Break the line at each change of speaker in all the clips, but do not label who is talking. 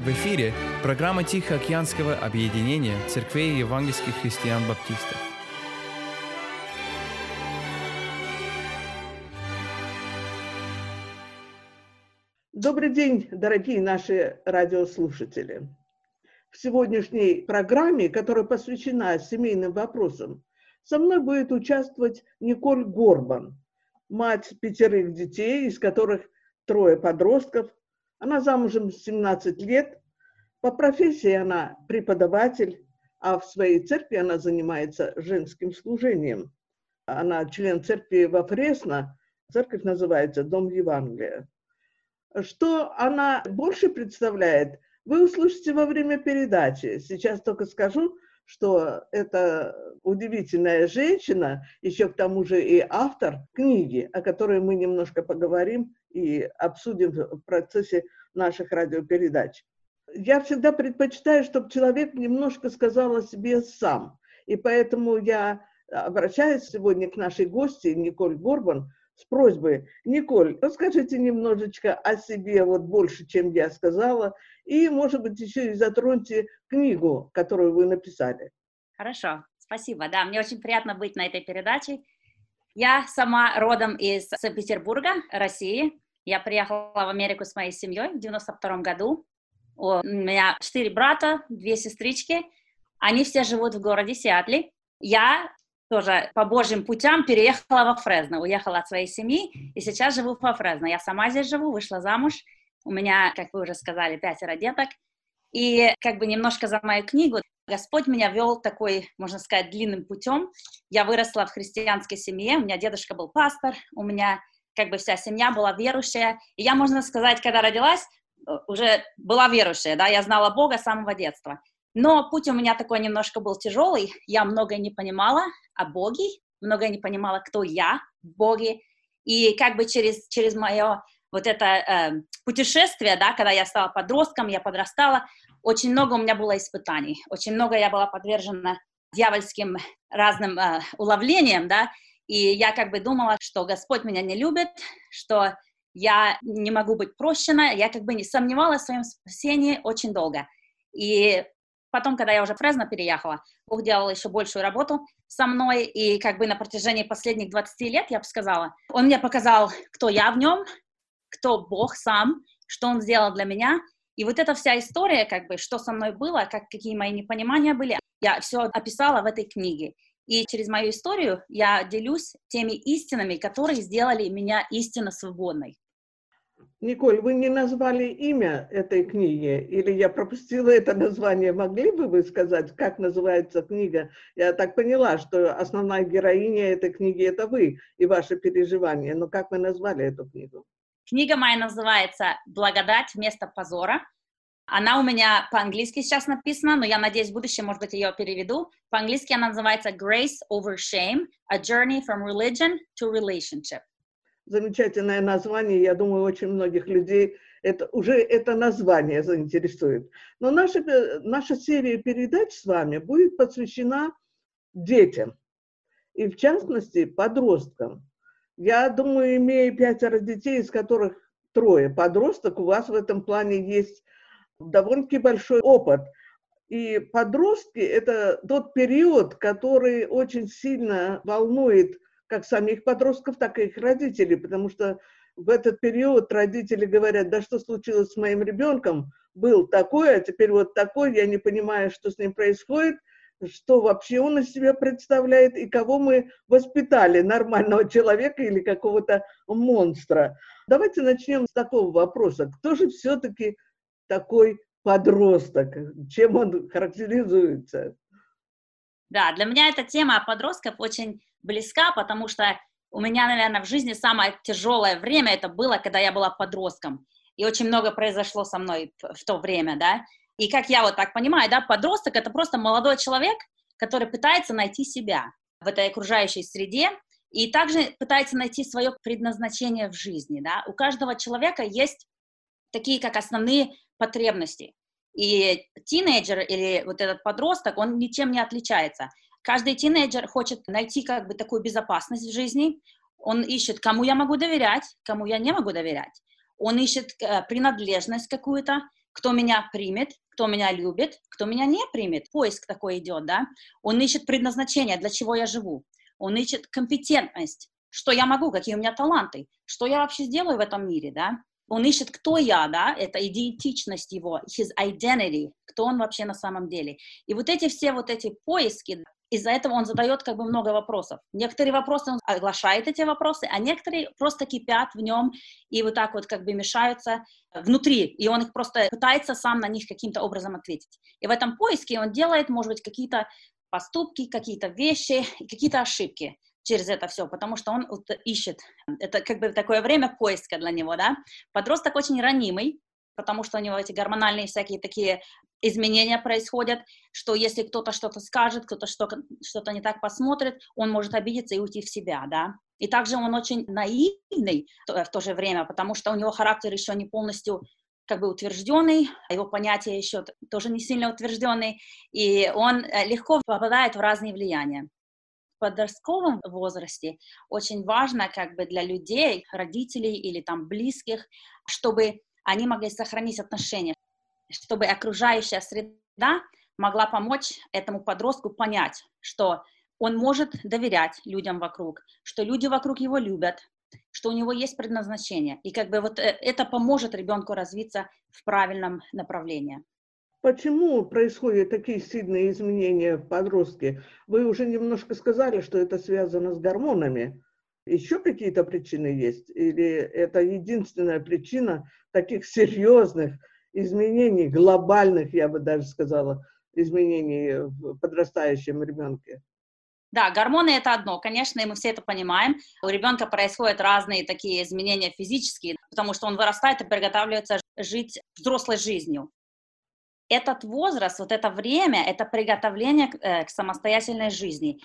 В эфире программа Тихоокеанского объединения церквей евангельских христиан-баптистов.
Добрый день, дорогие наши радиослушатели. В сегодняшней программе, которая посвящена семейным вопросам, со мной будет участвовать Николь Горбан, мать 5 детей, из которых 3 подростков. Она замужем 17 лет. По профессии она преподаватель, а в своей церкви она занимается женским служением. Она член церкви во Фресно, церковь называется Дом Евангелия. Что она больше представляет, вы услышите во время передачи. Сейчас только скажу, что это удивительная женщина, еще к тому же и автор книги, о которой мы немножко поговорим и обсудим в процессе наших радиопередач. Я всегда предпочитаю, чтобы человек немножко сказал о себе сам. И поэтому я обращаюсь сегодня к нашей гости Николь Горбан с просьбой: Николь, расскажите немножечко о себе, вот больше, чем я сказала, и, может быть, еще и затроньте книгу, которую вы написали.
Хорошо, спасибо. Да, мне очень приятно быть на этой передаче. Я сама родом из Санкт-Петербурга, России. Я приехала в Америку с моей семьей в 92 году. У меня 4 брата, 2 сестрички. Они все живут в городе Сиэтле. Я тоже по Божьим путям переехала во Фресно, уехала от своей семьи и сейчас живу во Фресно. Я сама здесь живу, вышла замуж. У меня, как вы уже сказали, 5 деток. И как бы немножко за мою книгу. Господь меня вел такой, можно сказать, длинным путем. Я выросла в христианской семье, у меня дедушка был пастор, у меня как бы вся семья была верующая. И я, можно сказать, когда родилась, уже была верующая, да, я знала Бога с самого детства. Но путь у меня такой немножко был тяжелый, я многое не понимала о Боге, многое не понимала, кто я в Боге. И как бы через мое вот это путешествие, да, когда я стала подростком, я подрастала, очень много у меня было испытаний, очень много я была подвержена дьявольским разным уловлениям, да, и я как бы думала, что Господь меня не любит, что я не могу быть прощена, я как бы не сомневалась в своем спасении очень долго. И потом, когда я уже в Фресно переехала, Бог делал еще большую работу со мной, и как бы на протяжении последних 20 лет, я бы сказала, Он мне показал, кто я в Нем, кто Бог сам, что Он сделал для меня. И вот эта вся история, как бы, что со мной было, какие мои непонимания были, я все описала в этой книге. И через мою историю я делюсь теми истинами, которые сделали меня истинно свободной.
Николь, вы не назвали имя этой книги, или я пропустила это название? Могли бы вы сказать, как называется книга? Я так поняла, что основная героиня этой книги – это вы и ваши переживания. Но как вы назвали эту книгу?
Книга моя называется «Благодать вместо позора». Она у меня по-английски сейчас написана, но я надеюсь, в будущем, может быть, ее переведу. По-английски она называется «Grace over Shame. A Journey from Religion to Relationship».
Замечательное название. Я думаю, очень многих людей это название заинтересует. Но наша серия передач с вами будет посвящена детям. И в частности, подросткам. Я думаю, имея 5 детей, из которых 3 подросток, у вас в этом плане есть довольно-таки большой опыт. И подростки – это тот период, который очень сильно волнует как самих подростков, так и их родителей, потому что в этот период родители говорят: да что случилось с моим ребенком, был такой, а теперь вот такой, я не понимаю, что с ним происходит, что вообще он из себя представляет и кого мы воспитали, нормального человека или какого-то монстра. Давайте начнем с такого вопроса. Кто же все-таки такой подросток? Чем он характеризуется?
Да, для меня эта тема подростков очень близка, потому что у меня, наверное, в жизни самое тяжелое время это было, когда я была подростком. И очень много произошло со мной в то время, да. И как я вот так понимаю, да, подросток — это просто молодой человек, который пытается найти себя в этой окружающей среде и также пытается найти свое предназначение в жизни, да. У каждого человека есть такие, как основные потребности. И тинейджер или вот этот подросток, он ничем не отличается. Каждый тинейджер хочет найти как бы такую безопасность в жизни. Он ищет, кому я могу доверять, кому я не могу доверять. Он ищет принадлежность какую-то. кто меня примет, кто меня любит, кто меня не примет. Поиск такой идет, да. Он ищет предназначение, для чего я живу. Он ищет компетентность, что я могу, какие у меня таланты, что я вообще сделаю в этом мире, да. Он ищет, кто я, да, это идентичность его, his identity, кто он вообще на самом деле. И вот эти все вот эти поиски, из-за этого он задает как бы много вопросов. Некоторые вопросы он оглашает эти вопросы, а некоторые просто кипят в нем и вот так вот как бы мешаются внутри, и он их просто пытается сам на них каким-то образом ответить. И в этом поиске он делает, может быть, какие-то поступки, какие-то вещи, какие-то ошибки через это все, потому что он ищет. Это как бы такое время поиска для него, да. Подросток очень ранимый, потому что у него эти гормональные всякие такие изменения происходят, что если кто-то что-то скажет, кто-то что-то не так посмотрит, он может обидеться и уйти в себя, да. И также он очень наивный в то же время, потому что у него характер еще не полностью как бы утвержденный, а его понятия еще тоже не сильно утвержденные, и он легко попадает в разные влияния. В подростковом возрасте очень важно как бы для людей, родителей или там близких, чтобы они могли сохранить отношения, чтобы окружающая среда могла помочь этому подростку понять, что он может доверять людям вокруг, что люди вокруг его любят, что у него есть предназначение. И как бы вот это поможет ребенку развиться в правильном направлении.
Почему происходят такие сильные изменения в подростке? Вы уже немножко сказали, что это связано с гормонами. Еще какие-то причины есть? Или это единственная причина таких серьезных изменений, глобальных, я бы даже сказала, изменений в подрастающем ребенке?
Да, гормоны — это одно, конечно, и мы все это понимаем. У ребенка происходят разные такие изменения физические, потому что он вырастает и приготавливается жить взрослой жизнью. Этот возраст, вот это время, это приготовление к самостоятельной жизни.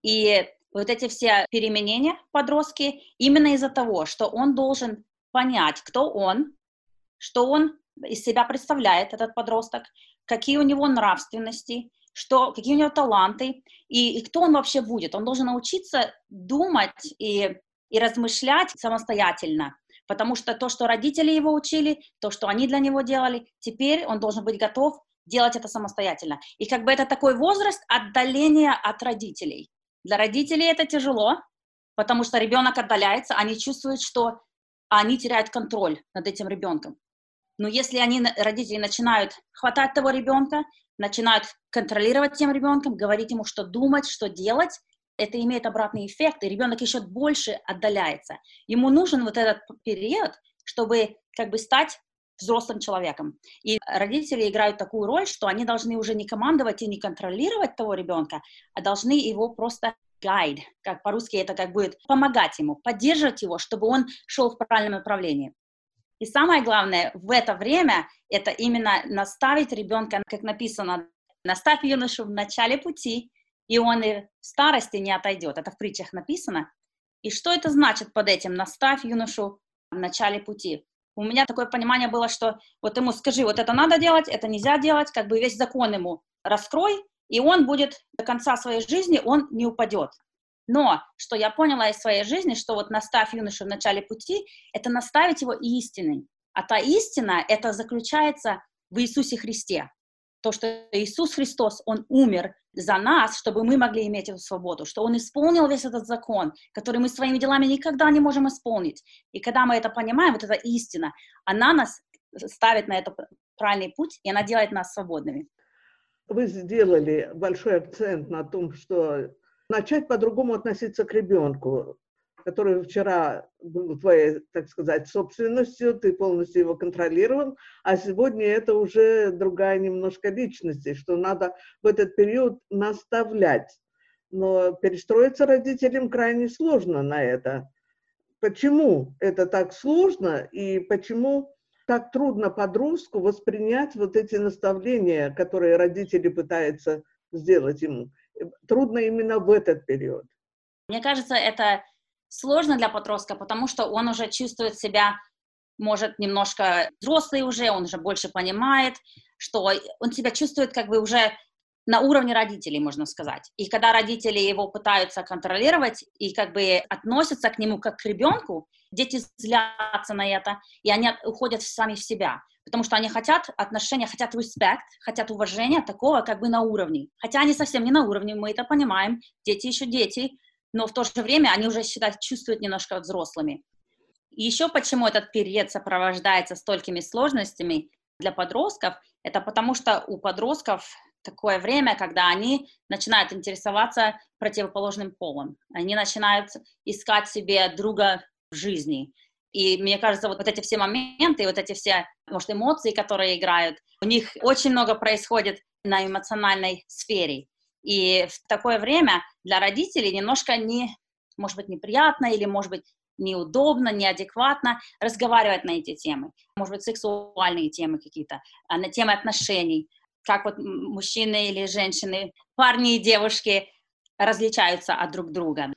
И вот эти все переменения в подростке именно из-за того, что он должен понять, кто он, что он из себя представляет, этот подросток, какие у него нравственности, какие у него таланты, и кто он вообще будет. Он должен научиться думать и размышлять самостоятельно, потому что то, что родители его учили, то, что они для него делали, теперь он должен быть готов делать это самостоятельно. И как бы это такой возраст отдаления от родителей. Для родителей это тяжело, потому что ребенок отдаляется, они чувствуют, что они теряют контроль над этим ребенком. Но если родители начинают хватать того ребенка, начинают контролировать тем ребенком, говорить ему, что думать, что делать, это имеет обратный эффект, и ребенок еще больше отдаляется. Ему нужен вот этот период, чтобы как бы стать взрослым человеком. И родители играют такую роль, что они должны уже не командовать и не контролировать того ребенка, а должны его просто guide, как по-русски это как будет помогать ему, поддерживать его, чтобы он шел в правильном направлении. И самое главное в это время это именно наставить ребенка, как написано, наставь юношу в начале пути, и он и в старости не отойдет. Это в притчах написано. И что это значит под этим? Наставь юношу в начале пути. У меня такое понимание было, что вот ему скажи, вот это надо делать, это нельзя делать, как бы весь закон ему раскрой, и он будет до конца своей жизни, он не упадет. Но что я поняла из своей жизни, что вот наставь юношу в начале пути, это наставить его истиной. А та истина, это заключается в Иисусе Христе. То, что Иисус Христос, Он умер за нас, чтобы мы могли иметь эту свободу, что Он исполнил весь этот закон, который мы своими делами никогда не можем исполнить. И когда мы это понимаем, вот эта истина, она нас ставит на этот правильный путь, и она делает нас свободными.
Вы сделали большой акцент на том, что начать по-другому относиться к ребенку, который вчера был твоей, так сказать, собственностью, ты полностью его контролировал, а сегодня это уже другая немножко личность, и что надо в этот период наставлять. Но перестроиться родителям крайне сложно на это. Почему это так сложно и почему так трудно подростку воспринять вот эти наставления, которые родители пытаются сделать ему? Трудно именно в этот период.
Мне кажется, это сложно для подростка, потому что он уже чувствует себя, может, немножко взрослый уже, он уже больше понимает, что он себя чувствует как бы уже на уровне родителей, можно сказать. И когда родители его пытаются контролировать и как бы относятся к нему как к ребенку, дети злятся на это, и они уходят сами в себя. Потому что они хотят отношения, хотят респект, хотят уважения такого как бы на уровне. Хотя они совсем не на уровне, мы это понимаем, дети еще дети, но в то же время они уже чувствуют немножко взрослыми. И еще почему этот период сопровождается столькими сложностями для подростков, это потому что у подростков такое время, когда они начинают интересоваться противоположным полом. Они начинают искать себе друга в жизни. И мне кажется, вот эти все моменты, вот эти все, может, эмоции, которые играют, у них очень много происходит на эмоциональной сфере. И в такое время для родителей немножко может быть, неприятно или, может быть, неудобно, неадекватно разговаривать на эти темы. Может быть, сексуальные темы какие-то, на темы отношений, как вот мужчины или женщины, парни и девушки различаются от друг друга.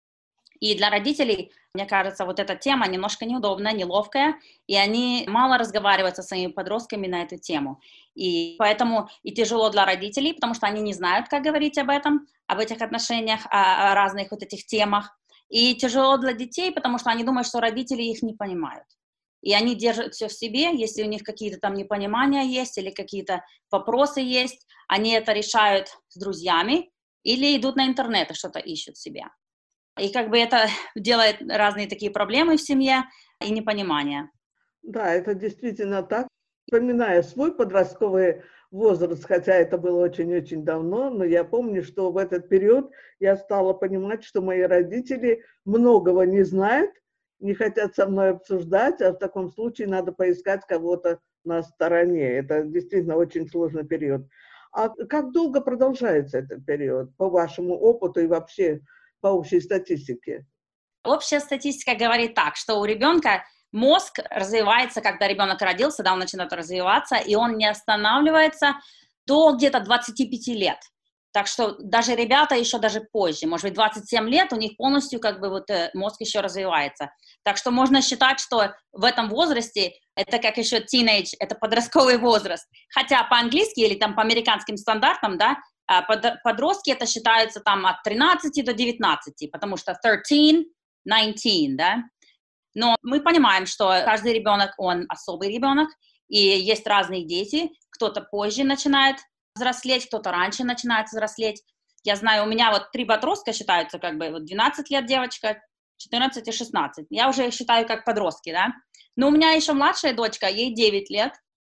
И для родителей, мне кажется, вот эта тема немножко неудобная, неловкая, и они мало разговаривают со своими подростками на эту тему. И поэтому и тяжело для родителей, потому что они не знают, как говорить об этом, об этих отношениях, о разных вот этих темах. И тяжело для детей, потому что они думают, что родители их не понимают. И они держат все в себе, если у них какие-то там непонимания есть или какие-то вопросы есть, они это решают с друзьями или идут на интернет и что-то ищут себе. И как бы это делает разные такие проблемы в семье и непонимание.
Да, это действительно так. Вспоминая свой подростковый возраст, хотя это было очень-очень давно, но я помню, что в этот период я стала понимать, что мои родители многого не знают, не хотят со мной обсуждать, а в таком случае надо поискать кого-то на стороне. Это действительно очень сложный период. А как долго продолжается этот период, по вашему опыту и вообще по общей статистике?
Общая статистика говорит так, что у ребенка мозг развивается, когда ребенок родился, да, он начинает развиваться, и он не останавливается до где-то 25 лет. Так что даже ребята еще даже позже, может быть, 27 лет, у них полностью как бы вот мозг еще развивается. Так что можно считать, что в этом возрасте это как еще teenage, это подростковый возраст. Хотя по-английски или там по американским стандартам, да, подростки это считаются там от 13 до 19, потому что 13, 19, да. Но мы понимаем, что каждый ребенок, он особый ребенок, и есть разные дети, кто-то позже начинает взрослеть, кто-то раньше начинает взрослеть. Я знаю, у меня вот 3 подростка считаются как бы вот 12 лет девочка, 14 и 16. Я уже их считаю как подростки, да. Но у меня еще младшая дочка, ей 9 лет,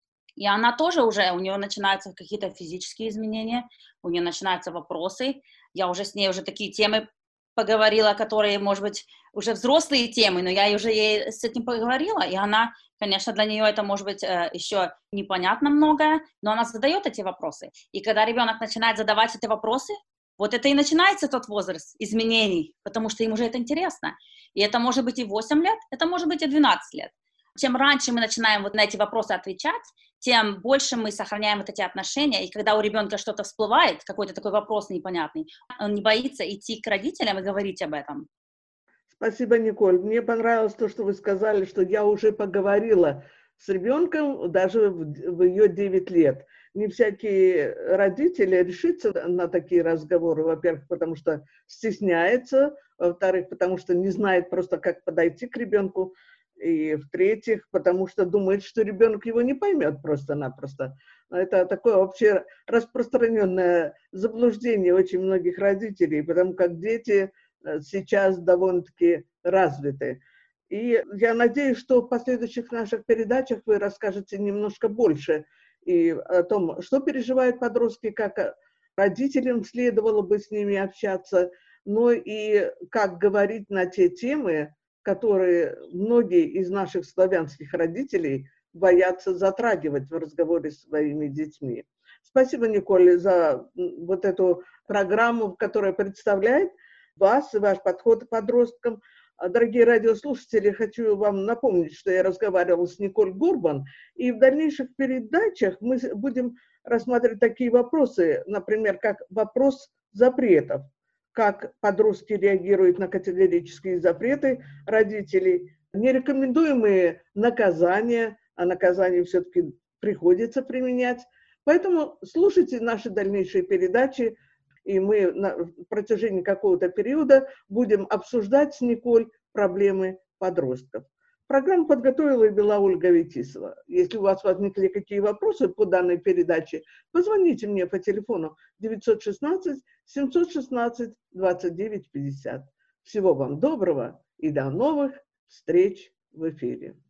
и она тоже уже, у нее начинаются какие-то физические изменения, у нее начинаются вопросы. Я уже с ней уже такие темы поговорила, которые, может быть, уже взрослые темы, но я уже ей с этим поговорила, и она, конечно, для нее это, может быть, еще непонятно многое, но она задает эти вопросы. И когда ребенок начинает задавать эти вопросы, вот это и начинается тот возраст изменений, потому что им уже это интересно. И это может быть и 8 лет, это может быть и 12 лет. Чем раньше мы начинаем вот на эти вопросы отвечать, тем больше мы сохраняем вот эти отношения, и когда у ребенка что-то всплывает, какой-то такой вопрос непонятный, он не боится идти к родителям и говорить об этом.
Спасибо, Николь. Мне понравилось то, что вы сказали, что я уже поговорила с ребенком даже в ее 9 лет. Не всякие родители решатся на такие разговоры, во-первых, потому что стесняется, во-вторых, потому что не знает просто, как подойти к ребенку, и в-третьих, потому что думает, что ребенок его не поймет просто-напросто. Это такое вообще распространенное заблуждение очень многих родителей, потому как дети сейчас довольно-таки развиты. И я надеюсь, что в последующих наших передачах вы расскажете немножко больше и о том, что переживают подростки, как родителям следовало бы с ними общаться, но и как говорить на те темы, которые многие из наших славянских родителей боятся затрагивать в разговоре с своими детьми. Спасибо, Николь, за вот эту программу, которая представляет вас и ваш подход к подросткам. Дорогие радиослушатели, хочу вам напомнить, что я разговаривала с Николь Гурбан, и в дальнейших передачах мы будем рассматривать такие вопросы, например, как вопрос запретов, как подростки реагируют на категорические запреты родителей, нерекомендуемые наказания, а наказания все-таки приходится применять, Поэтому слушайте наши дальнейшие передачи, и мы на протяжении какого-то периода будем обсуждать с Николь проблемы подростков. Программу подготовила и вела Ольга Ветисова. Если у вас возникли какие вопросы по данной передаче, позвоните мне по телефону 916 716 29 50. Всего вам доброго и до новых встреч в эфире.